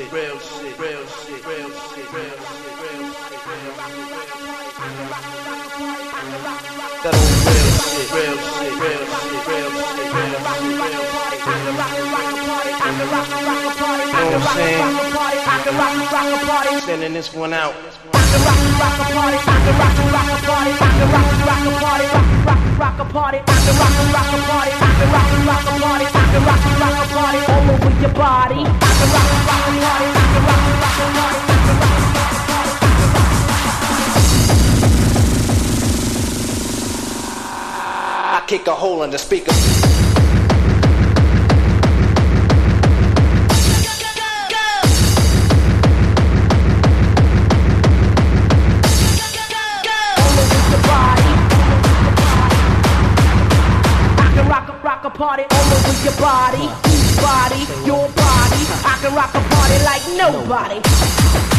shit, real shit, real shit, real shit, real shit, real shit, real shit. That old real shit, real shit, real shit, real shit, real shit, real shit. You know what I'm saying? Sending this one out. I can rock a party, I can rock a party, I can rock a party, rock a party, I can rock a party, I can rock a party, I can rock a party all over your body. I can rock a party, I can rock a party, I can rock a party. I kick a hole in the speaker. Rock a party all over your body, your body. I can rock a party like nobody.